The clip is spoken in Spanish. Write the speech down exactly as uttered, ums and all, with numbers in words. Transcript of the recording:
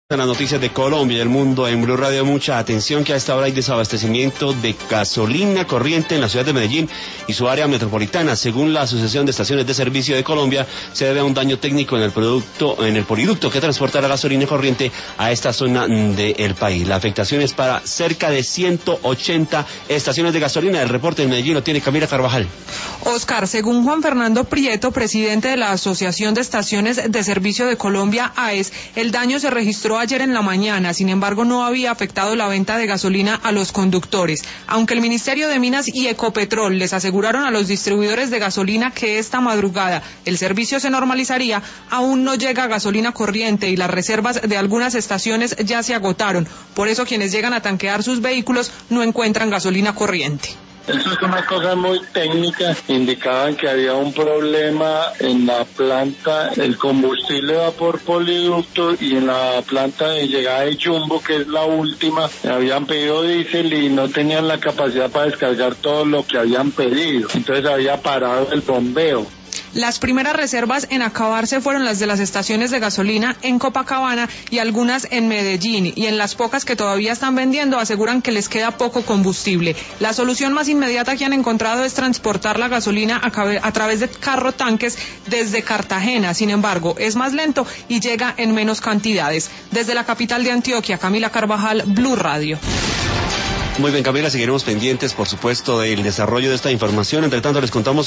En las noticias de Colombia y el mundo en Blue Radio, mucha atención que a esta hora hay desabastecimiento de gasolina corriente en la ciudad de Medellín y su área metropolitana. Según la Asociación de Estaciones de Servicio de Colombia, se debe a un daño técnico en el producto, en el poliducto que transporta la gasolina corriente a esta zona del país. La afectación es para cerca de ciento ochenta estaciones de gasolina. El reporte en Medellín lo tiene Camila Carvajal. Oscar, según Juan Fernando Prieto, presidente de la Asociación de Estaciones de Servicio de Colombia, A E S, el daño se registró ayer en la mañana, sin embargo no había afectado la venta de gasolina a los conductores. Aunque el Ministerio de Minas y Ecopetrol les aseguraron a los distribuidores de gasolina que esta madrugada el servicio se normalizaría, aún no llega gasolina corriente y las reservas de algunas estaciones ya se agotaron. Por eso quienes llegan a tanquear sus vehículos no encuentran gasolina corriente. Eso es una cosa muy técnica. Indicaban que había un problema en la planta, el combustible va por poliducto, y en la planta de llegada de Jumbo, que es la última, habían pedido diésel y no tenían la capacidad para descargar todo lo que habían pedido. Entonces había parado el bombeo. Las primeras reservas en acabarse fueron las de las estaciones de gasolina en Copacabana y algunas en Medellín, y en las pocas que todavía están vendiendo aseguran que les queda poco combustible. La solución más inmediata que han encontrado es transportar la gasolina a, a través de carro tanques desde Cartagena. Sin embargo, es más lento y llega en menos cantidades. Desde la capital de Antioquia, Camila Carvajal, Blue Radio. Muy bien, Camila, seguiremos pendientes, por supuesto, del desarrollo de esta información. Entre tanto, les contamos